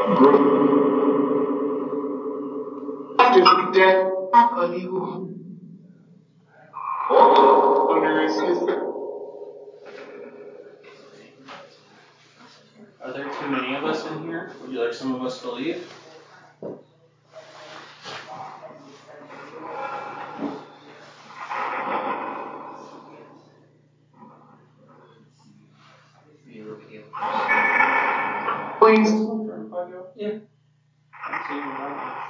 After death, amigo. Under his system. Are there too many of us in here? Would you like some of us to leave? Please. Yeah. I'm seeing about